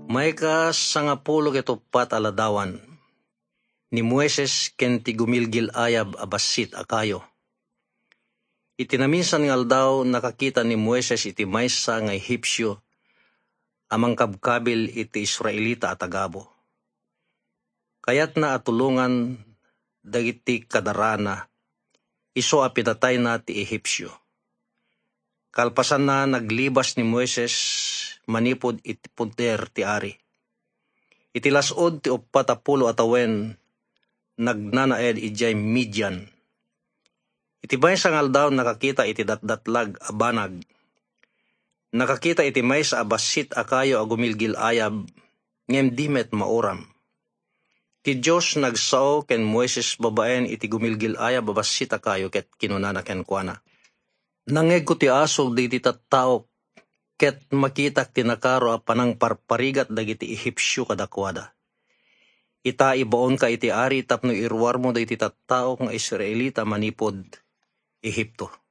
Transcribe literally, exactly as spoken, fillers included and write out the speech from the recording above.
May ka sangapulo ito pat aladawan. Ni Moises ken ti gumilgil ayab abasit akayo. Itinaminsan ngal daw nakakita ni Moises iti maysa nga Ehipsyo amang kabkabil iti Israelita at agabo. Kayat na atulungan dagiti kadarana iso a pinatay na ti Ehipsyo. Kalpasan na naglibas ni Moises manipod iti punter ti ari. Iti lasod ti upat a pulo atawen nagnanaed ijay Midian. Iti maysa ngal daw nakakita iti datdatlag a banag. Nakakita iti maysa a basit akayo a gumilgil ayab ngem dimet mauram. Ti Diyos nagsao ken Moises babaen iti gumilgil ayab a basit akayo ket kinunana ken kuana. Nangeg ko ti asog diti tattao ket makitak tinakaro a panang parparigat dagiti Ehipsyo kadakwada. Ita ibaon ka iti ari tapno irwar mo dagiti tattao nga Israelita manipod Ehipto.